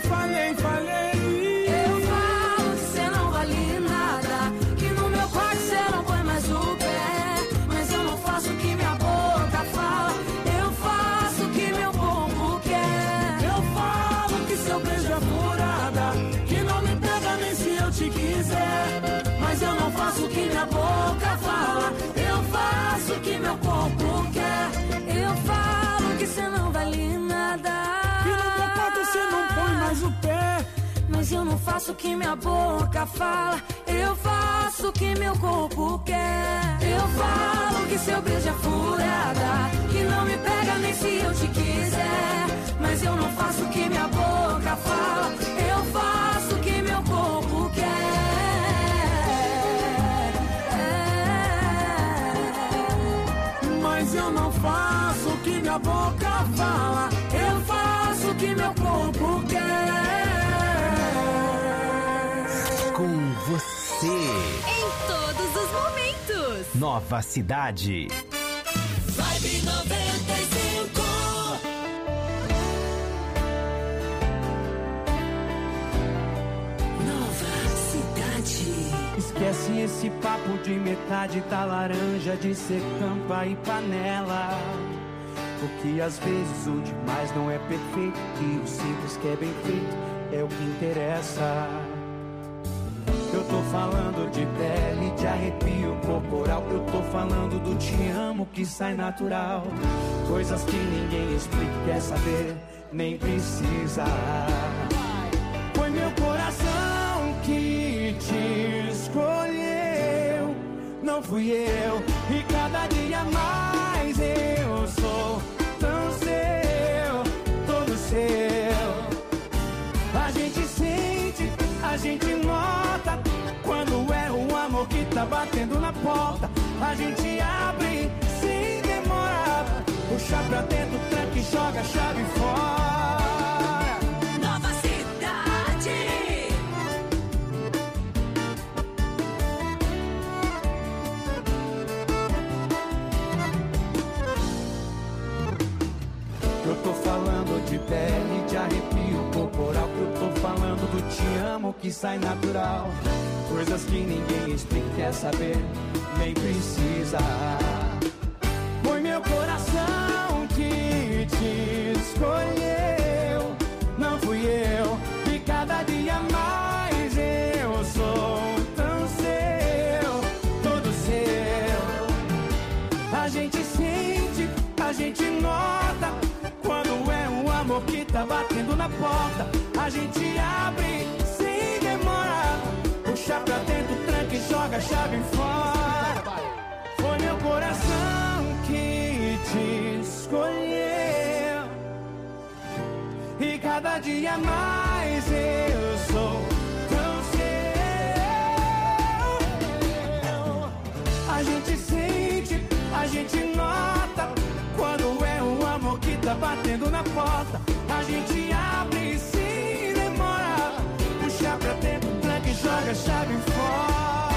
Eu falo que cê não vale nada, que no meu quarto cê não põe mais o pé. Mas eu não faço o que minha boca fala, eu faço o que meu corpo quer. Eu falo que seu beijo é furada, que não me pega nem se eu te quiser. Mas eu não faço o que minha boca fala, eu faço o que meu corpo quer. Eu falo que cê não vale nada, que no meu quarto cê não põe mais o pé. mas eu não faço o que minha boca fala, eu faço o que meu corpo quer. Eu falo que seu beijo é furada, que não me pega nem se eu te quiser. Mas eu não faço o que minha boca fala, eu faço o que meu corpo quer. Mas eu não faço o que minha boca fala, eu faço o que meu corpo quer. Com você. Em todos os momentos. Nova Cidade. Vibe 95. Nova Cidade. Esquece esse papo de metade da laranja, de ser tampa e panela. Porque às vezes o demais não é perfeito, e o simples que é bem feito é o que interessa. Eu tô falando de pele, de arrepio corporal. Eu tô falando do te amo que sai natural. Coisas que ninguém explica, quer saber, nem precisa. Foi meu coração que te escolheu, não fui eu. E cada dia mais eu sou tão seu, todo seu. A gente sente, a gente nota quando é o amor que tá batendo na porta. A gente abre sem demora, puxa pra dentro, tranca e joga a chave fora. Nova Cidade. Eu tô falando de pele, de arrepio corporal. Eu tô falando do te amo que sai natural. Coisas que ninguém explica, quer saber, nem precisa. Foi meu coração que te escolheu, não fui eu. E cada dia mais eu sou tão seu, todo seu. A gente sente, a gente nota quando é um amor que tá batendo na porta. A gente abre sem demora, puxa pra dentro, tranca e joga a chave fora. Foi meu coração que te escolheu, e cada dia mais eu sou tão seu. A gente sente, a gente nota quando é um amor que tá batendo na porta. A gente abre sem demora, puxa pra dentro, tranca e joga a chave fora.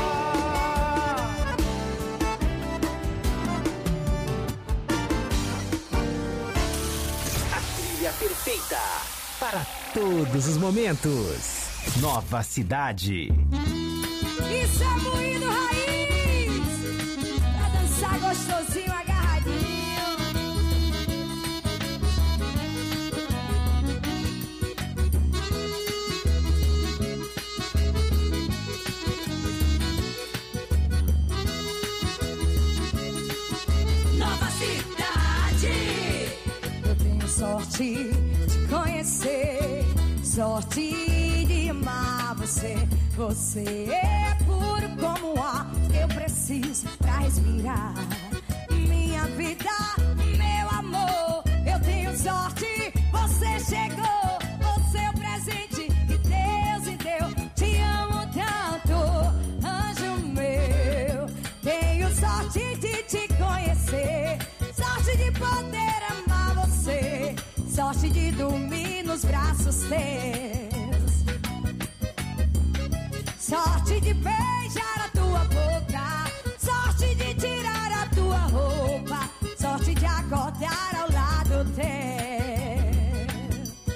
A trilha perfeita para todos os momentos. Nova Cidade. Isso é moído raiz, pra dançar gostosinho, agarradinho. Nova Cidade. Eu tenho sorte de conhecer, sorte de amar você. Você é puro como o ar que eu preciso pra respirar. Minha vida, meu amor, eu tenho sorte, você chegou. Você é o presente que Deus me deu. Te amo tanto, anjo meu. Tenho sorte de te conhecer, sorte de poder amar você, sorte de dormir nos braços teus. Sorte de beijar a tua boca, sorte de tirar a tua roupa, sorte de acordar ao lado teu.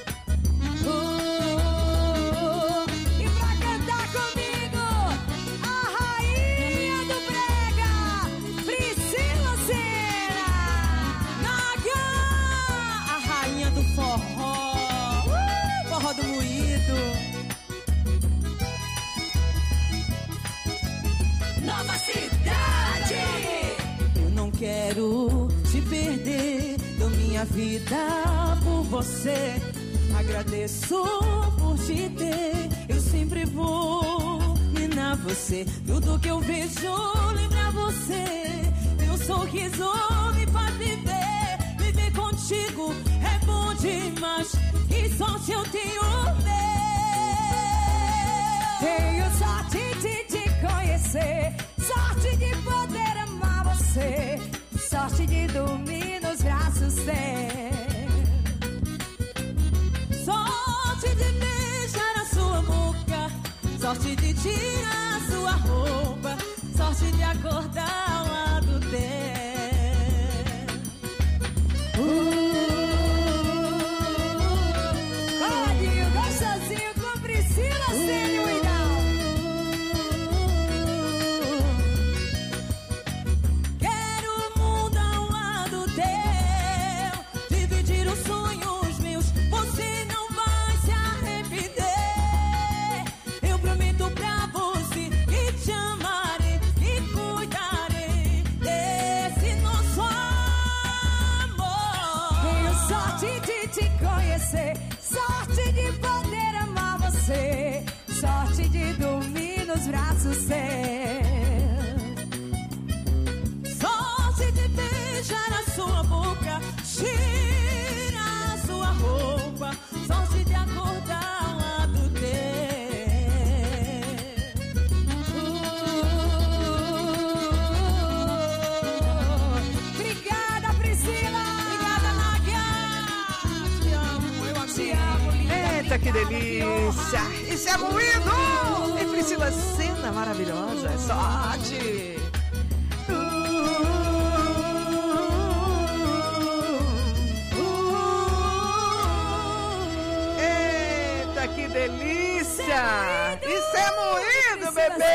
nova cidade. Eu não quero te perder, dou minha vida por você. Agradeço por te ter, eu sempre vou minar você. Tudo que eu vejo lembra você. Meu sorriso me faz viver. Viver contigo é bom demais. Que sorte eu tenho Tenho sorte de te conhecer, sorte de poder amar você, sorte de dormir nos braços teus. Sorte de beijar a sua boca, sorte de tirar a sua roupa, sorte de acordar ao lado dela. Coladinho, gostosinho com Priscila Cênio e Dal. Quero o mundo ao lado teu, dividir os sonhos meus, você não vai se arrepender. Eu prometo pra você que te amarei, que cuidarei desse nosso amor. Tenho sorte de te conhecer, sorte de poder amar você, sorte de dormir nos braços seus. Sorte de beijar a sua boca, tirar a sua roupa, sorte de acordar ao lado Obrigada, Priscila. Obrigada, Nádia. Te amo, eu te amo, linda. Eita, que delícia! Isso é moído! E Priscila Cena maravilhosa, é sorte! Eita, que delícia! Isso é moído,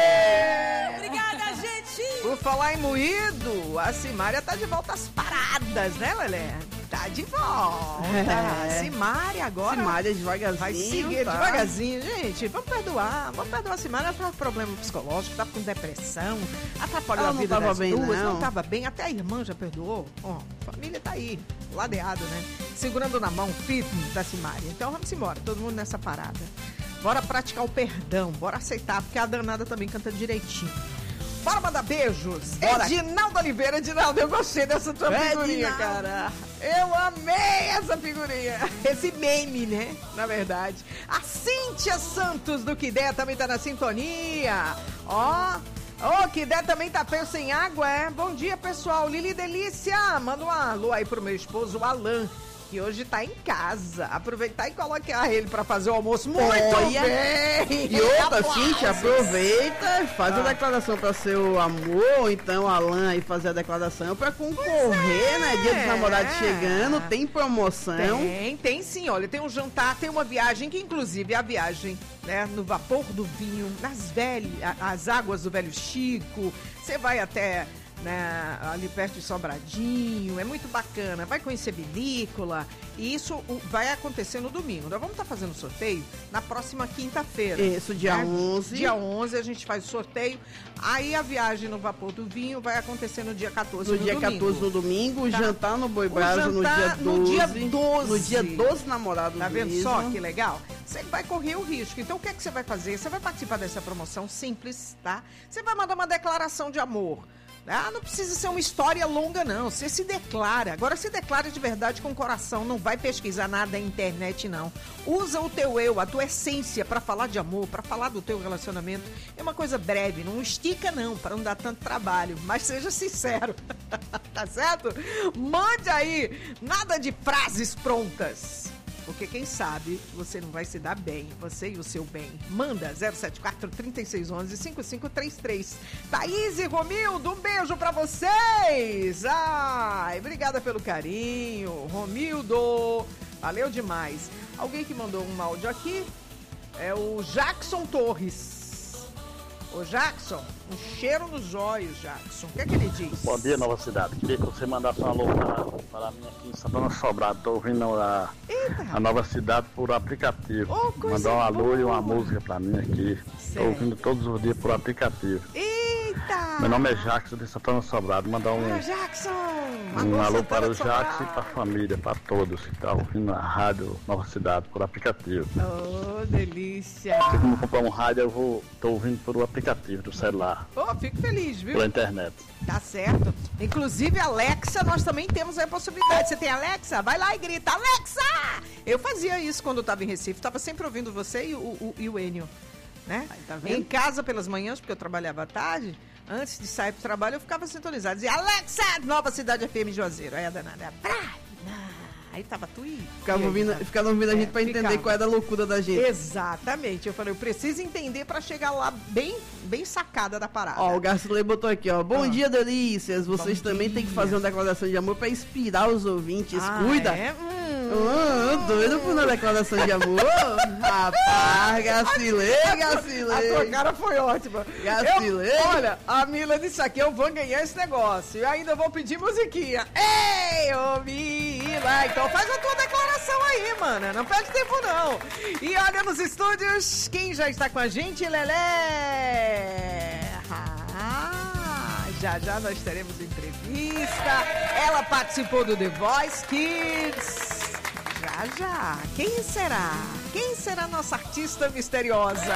bebê! Obrigada, gente! Por falar em moído, a Simária tá de volta às paradas, né, Lelé? Tá de volta. É. Simária agora. Simária devagarzinho. Vai seguir tá? devagarzinho. Gente, vamos perdoar a Simária. Ela tá com problema psicológico, tá com depressão, atrapalhou Ela a não vida tava das bem, duas, não. não tava bem. Até a irmã já perdoou. Ó, a família tá aí, ladeado, né? Segurando na mão, firme da Simária. Então vamos embora, todo mundo nessa parada. Bora praticar o perdão, bora aceitar, porque a danada também canta direitinho. Bora mandar beijos. Bora. Edinaldo Oliveira. Edinaldo, eu gostei dessa tua figurinha, cara. Eu amei essa figurinha. Esse meme, né? Na verdade. A Cíntia Santos do Que Der também tá na sintonia. Ó. Ô, Que Der também tá feio sem água, é? Bom dia, pessoal. Lili Delícia. Manda um alô aí pro meu esposo, o Alan, que hoje tá em casa. Aproveitar e colocar ele pra fazer o almoço. Muito bem! E outra, Aplausos. Cíntia, aproveita, faz a declaração pra seu amor, então Alan aí fazer a declaração pra concorrer, né? Dia dos Namorados chegando, tem promoção. Tem sim, olha, tem um jantar, tem uma viagem, que inclusive é a viagem, né, no vapor do vinho, as águas do Velho Chico, você vai até, né, ali perto de Sobradinho, é muito bacana, vai conhecer vinícola, e isso vai acontecer no domingo. Nós vamos estar fazendo sorteio na próxima quinta-feira. Isso, dia 11. Dia 11 a gente faz o sorteio, aí a viagem no vapor do vinho vai acontecer no dia 14 No no dia domingo. 14 no domingo, o Tá? jantar no Boi O Brasa no dia jantar 12. no dia 12. No dia 12 namorados Tá vendo mesmo. só que legal? Você vai correr o risco. Então o que é que você vai fazer? Você vai participar dessa promoção simples, tá? Você vai mandar uma declaração de amor. Ah, não precisa ser uma história longa, não. Você se declara. Agora se declara de verdade com o coração. Não vai pesquisar nada na internet, não. Usa o teu eu, a tua essência pra falar de amor, pra falar do teu relacionamento. É uma coisa breve, não estica, não, para não dar tanto trabalho. Mas seja sincero. Tá certo? Mande aí. Nada de frases prontas. Porque quem sabe você não vai se dar bem, você e o seu bem. Manda 074-3611-5533. Thaís e Romildo, um beijo pra vocês. Ai, obrigada pelo carinho, Romildo. Valeu demais. Alguém que mandou um áudio aqui é o Jackson Torres. Ô Jackson, um cheiro nos olhos, Jackson. O que é que ele diz? Bom dia, Nova Cidade. Queria que você mandasse um alô para mim aqui em Santana Sobrado. Tô ouvindo a Nova Cidade por aplicativo. Coisa Mandar um alô boa. e uma música para mim aqui. Tô ouvindo todos os dias por aplicativo. Eita! Meu nome é Jackson de Santana Sobrado. Mandar Jackson! Um alô para o Jackson e para a família, para todos que estão ouvindo a rádio Nova Cidade por aplicativo. Oh, delícia! Se eu comprar um rádio, eu estou ouvindo por aplicativo do celular. Oh, fico feliz, viu? Pela internet. Tá certo. Inclusive, Alexa, nós também temos aí a possibilidade. Você tem Alexa? Vai lá e grita, Alexa! Eu fazia isso quando eu estava em Recife. Estava sempre ouvindo você e o Enio, né? Aí, tá vendo? Em casa pelas manhãs, porque eu trabalhava à tarde. Antes de sair pro trabalho, eu ficava sintonizado. Dizia, Alexa, Nova Cidade FM Juazeiro. Aí a danada, aí tava tu e... Ficava ouvindo a gente pra entender qual era a loucura da gente. Exatamente. Eu falei, eu preciso entender pra chegar lá bem sacada da parada. Ó, o Garcilei botou aqui, ó. Bom dia, delícias. Vocês também têm que fazer uma declaração de amor pra inspirar os ouvintes. Cuida. É? Doido por uma declaração de amor? Rapaz, Garcilei. A tua cara foi ótima. Garcilei. Olha, a Mila disse aqui, eu vou ganhar esse negócio. E ainda vou pedir musiquinha. Ei, ô Mila. Então faz a tua declaração aí, mana. Não perde tempo, não. E olha nos estúdios, quem já está com a gente, Lelé? Já nós teremos entrevista. Ela participou do The Voice Kids. Já. Quem será? Quem será nossa artista misteriosa?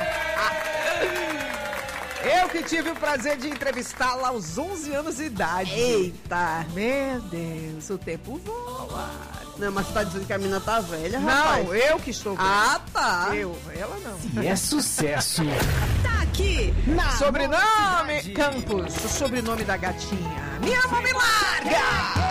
Eu que tive o prazer de entrevistá-la aos 11 anos de idade. Eita! Meu Deus, o tempo voa. Não, mas você tá dizendo que a menina tá velha, rapaz? Não, eu que estou velha. Ah, tá. Ela não. Se é sucesso. Tá aqui na Sobrenome Campos, o sobrenome da gatinha. Me ama, me larga!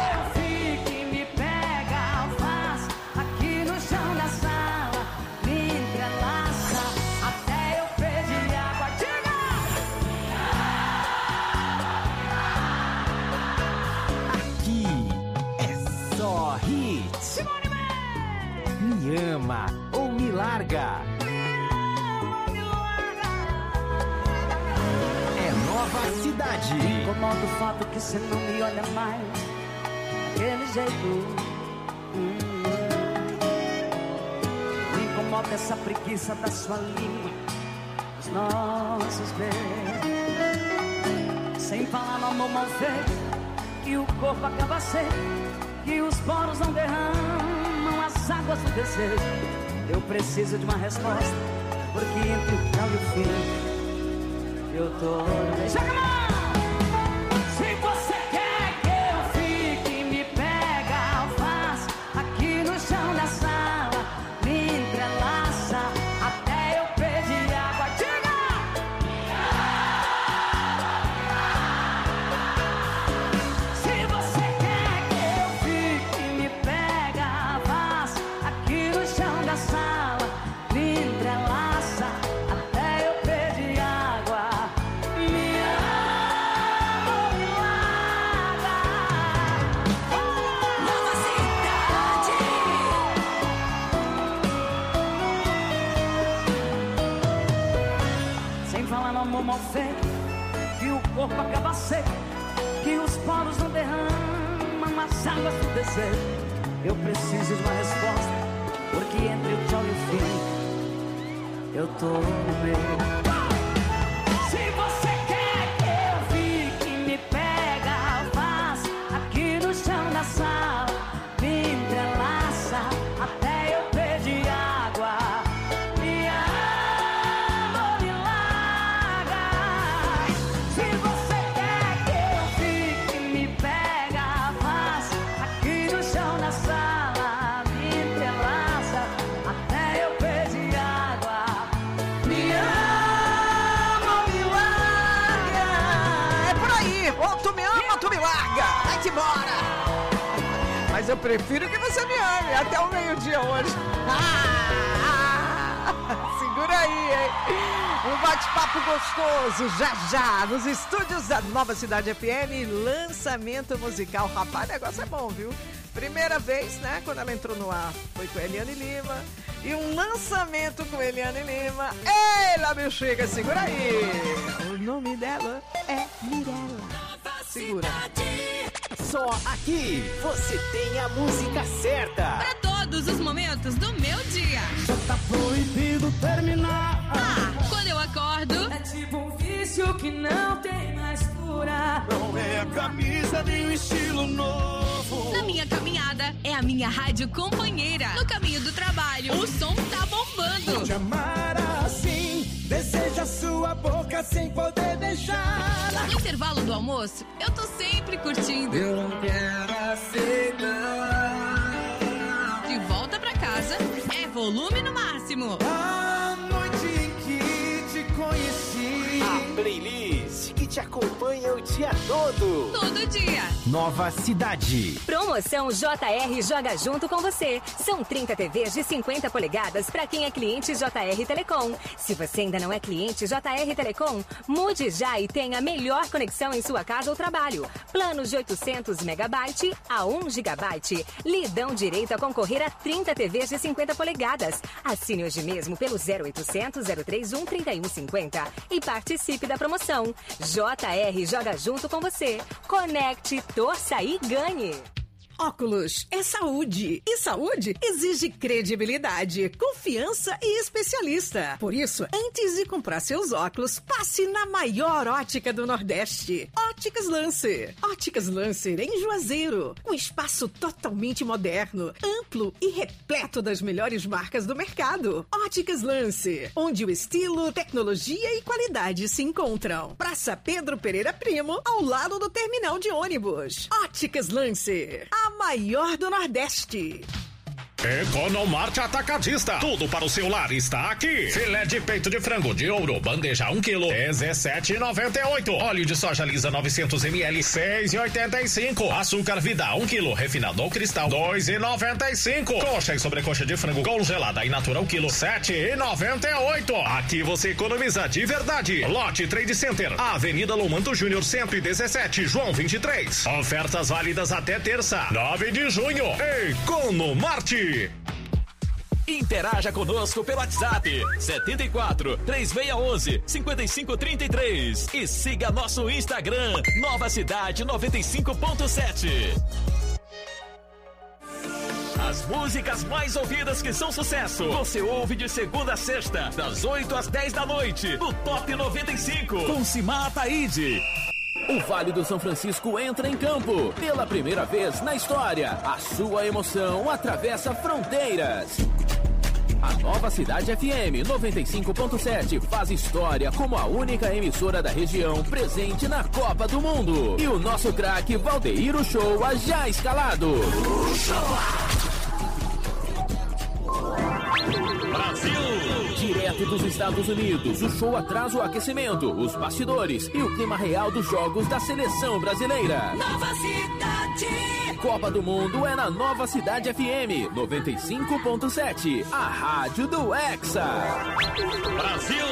Me ama ou me larga. É Nova Cidade. Me incomoda o fato que você não me olha mais daquele jeito. Me incomoda essa preguiça da sua língua, os nossos beijos. Sem falar no amor mal feito, que o corpo acaba seco, que os poros não derramam as águas do desejo. Eu preciso de uma resposta, porque entre o tal e o fim eu tô... Joga a mão! Se você quer que eu fique, me pega, alface aqui no chão da sala, me entrelaça até eu pedir água. Diga! Se você quer que eu fique, me pega, alface aqui no chão da sala, me entrelaça até eu pedir água. Me ama, me larga. Nova Cidade. Sem falar no amor mal feito, que o corpo acaba seco, que os poros não derramam as águas do desejo. Eu preciso de uma resposta, porque entre o tchau e o fim eu tô no meio. Se você quer que eu fique, me pega, alface aqui no chão da sala, me entrelaça até eu pedir água. Me ama, me larga. Se você quer que eu fique, me pega, alface aqui no chão da sala, me entrelaça até eu pedir água. Me ama, me larga. É por aí, ou tu me ama ou tu me larga. Vai-te embora. Mas eu prefiro que você me ame até o meio-dia hoje. Segura aí, hein? Um bate-papo gostoso, já, nos estúdios da Nova Cidade FM, lançamento musical. Rapaz, o negócio é bom, viu? Primeira vez, né, quando ela entrou no ar, foi com a Eliane Lima. E um lançamento com a Eliane Lima. Ei, lá, meu chega, segura aí. O nome dela é Mirella. Segura. Só aqui você tem a música certa. Para todos os momentos do meu dia. Já tá proibido terminar. Quando eu acordo, É tipo um vídeo. vício que não tem mais cura. Não é a camisa nem o estilo novo. Na minha caminhada, é a minha rádio companheira. No caminho do trabalho, o som tá bombando. Te amar assim, deseja sua boca sem poder deixá-la. No intervalo do almoço, eu tô sempre curtindo. Eu não quero aceitar. De volta pra casa, é volume no máximo. A noite em que te conheci. A playlist que te acompanha o dia todo. Todo dia. Nova Cidade. Promoção JR Joga Junto com você. São 30 TVs de 50 polegadas para quem é cliente JR Telecom. Se você ainda não é cliente JR Telecom, mude já e tenha a melhor conexão em sua casa ou trabalho. Planos de 800 megabyte a 1 gigabyte. Lhe dão direito a concorrer a 30 TVs de 50 polegadas. Assine hoje mesmo pelo 0800 031 3150 e participe da promoção. JR Joga Junto com você. Conecte, torça e ganhe. Óculos é saúde. E saúde exige credibilidade, confiança e especialista. Por isso, antes de comprar seus óculos, passe na maior ótica do Nordeste. Óticas Lancer. Óticas Lancer em Juazeiro. Um espaço totalmente moderno, amplo e repleto das melhores marcas do mercado. Óticas Lancer, onde o estilo, tecnologia e qualidade se encontram. Praça Pedro Pereira Primo, ao lado do terminal de ônibus. Óticas Lancer, a maior do Nordeste. Economarte Atacadista. Tudo para o seu lar está aqui. Filé de peito de frango de ouro, bandeja 1 kg, R$17,98. Óleo de soja lisa 900 ml, R$6,85. Açúcar Vida 1 kg, refinado ou cristal, R$2,95. Coxa e sobrecoxa de frango congelada e natural quilo, R$7,98. Aqui você economiza de verdade. Lote Trade Center, Avenida Lomanto Júnior 117, João 23. Ofertas válidas até terça, 9 de junho. Economarte. Interaja conosco pelo WhatsApp 74 3611 5533 e siga nosso Instagram Nova Cidade 95.7. As músicas mais ouvidas que são sucesso, você ouve de segunda a sexta, das 8 às 10 da noite, no Top 95, com Simar Ataíde. O Vale do São Francisco entra em campo. Pela primeira vez na história, a sua emoção atravessa fronteiras. A Nova Cidade FM 95.7 faz história como a única emissora da região presente na Copa do Mundo. E o nosso craque Valdeir Uchoa já escalado. Brasil! Direto dos Estados Unidos, o show traz o aquecimento, os bastidores e o clima real dos jogos da seleção brasileira. Nova Cidade! Copa do Mundo é na Nova Cidade FM 95.7, a rádio do Hexa. Brasil!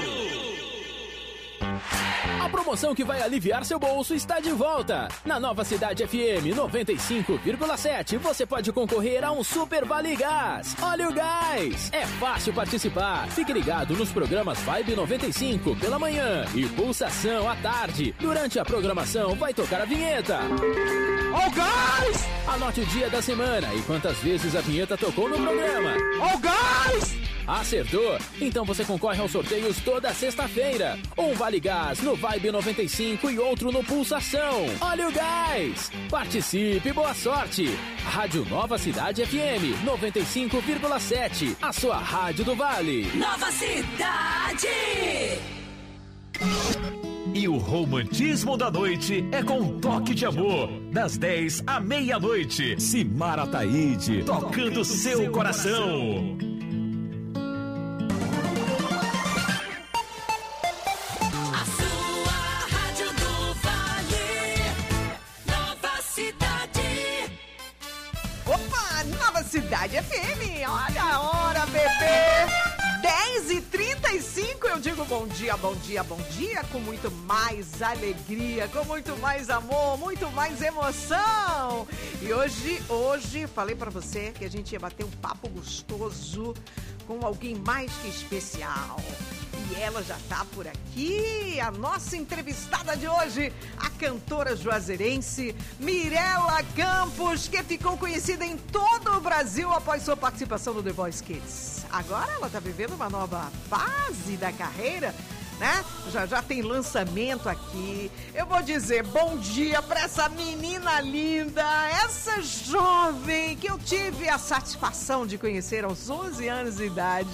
A promoção que vai aliviar seu bolso está de volta. Na Nova Cidade FM 95,7 você pode concorrer a um Super Vale Gás. Olha o gás! É fácil participar. Fique ligado nos programas Vibe 95 pela manhã e Pulsação à tarde. Durante a programação vai tocar a vinheta. Ó o gás! Anote o dia da semana e quantas vezes a vinheta tocou no programa. Ó o gás! Acertou? Então você concorre aos sorteios toda sexta-feira. Um Vale Gás no Vibe 95 e outro no Pulsação. Olha o gás! Participe, boa sorte! Rádio Nova Cidade FM 95,7. A sua rádio do Vale. Nova Cidade! E o romantismo da noite é com um toque de amor. Das 10 à meia-noite. Simar Ataíde, tocando seu coração. Cidade FM, olha a hora, bebê! 10h35, eu digo bom dia, bom dia, bom dia, com muito mais alegria, com muito mais amor, muito mais emoção. E hoje, falei pra você que a gente ia bater um papo gostoso com alguém mais que especial. E ela já tá por aqui, a nossa entrevistada de hoje, a cantora juazeirense Mirella Campos, que ficou conhecida em todo o Brasil após sua participação no The Voice Kids. Agora ela tá vivendo uma nova fase da carreira né? Já tem lançamento aqui. Eu vou dizer bom dia pra essa menina linda, essa jovem que eu tive a satisfação de conhecer aos 11 anos de idade.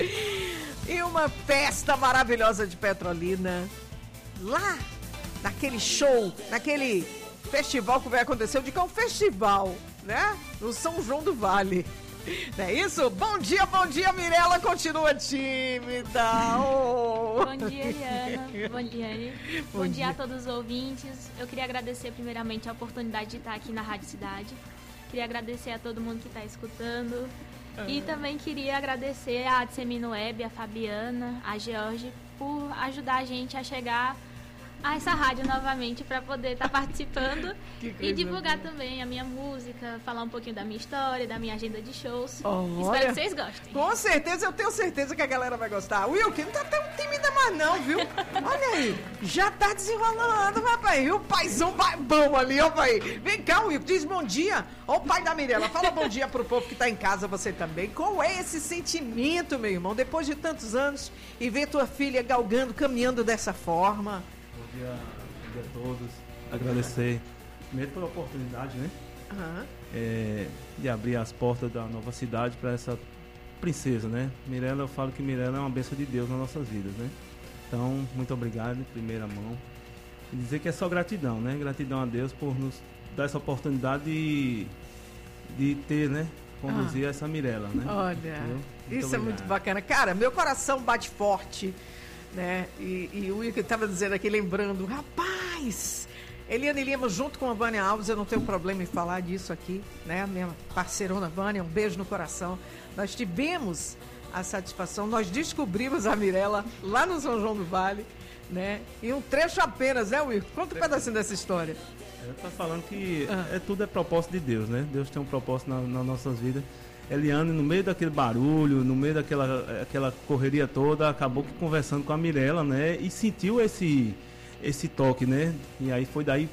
E uma festa maravilhosa de Petrolina. Lá, naquele show, naquele festival que vai acontecer, eu digo que é um festival, né? No São João do Vale. Não é isso? Bom dia, Mirella, continua tímida. Oh. Bom dia, Eliana. Bom dia, Eli. Bom dia a todos os ouvintes. Eu queria agradecer primeiramente a oportunidade de estar aqui na Rádio Cidade. Queria agradecer a todo mundo que está escutando. E também queria agradecer a Dissemino Web, a Fabiana, a George, por ajudar a gente a chegar a essa rádio novamente para poder estar participando e divulgar também a minha música, falar um pouquinho da minha história, da minha agenda de shows. Espero que vocês gostem. Com certeza, eu tenho certeza que a galera vai gostar. Wilkie, não tá tão tímida mais não, viu? Olha aí, já tá desenrolando, rapaz. E o paizão vai bom ali, ó, pai. Vem cá, Wilkie, diz bom dia. Ó o pai da Mirella, fala bom dia pro povo que tá em casa, você também. Qual é esse sentimento, meu irmão, depois de tantos anos e ver tua filha galgando, caminhando dessa forma? Bom dia a todos. Agradecer primeiro pela oportunidade, né? De abrir as portas da nova cidade para essa princesa, né? Mirella, eu falo que Mirella é uma bênção de Deus nas nossas vidas, né? Então, muito obrigado em primeira mão. E dizer que é só gratidão, né? Gratidão a Deus por nos dar essa oportunidade de ter, né? Conduzir essa Mirella, né? Olha, isso é muito bacana. Cara, meu coração bate forte, né? E o Wilkie estava dizendo aqui, lembrando, rapaz, Eliane Lima junto com a Vânia Alves, eu não tenho problema em falar disso aqui, né? Minha parceirona Vânia, um beijo no coração. Nós tivemos a satisfação, nós descobrimos a Mirella lá no São João do Vale, né? E um trecho apenas, né, Wilkie? Conta um pedacinho dessa história. Eu tô falando que tudo é propósito de Deus, né? Deus tem um propósito nas nossas vidas. Eliane, no meio daquele barulho, no meio daquela correria toda, acabou que conversando com a Mirella, né? E sentiu esse toque, né? E aí foi daí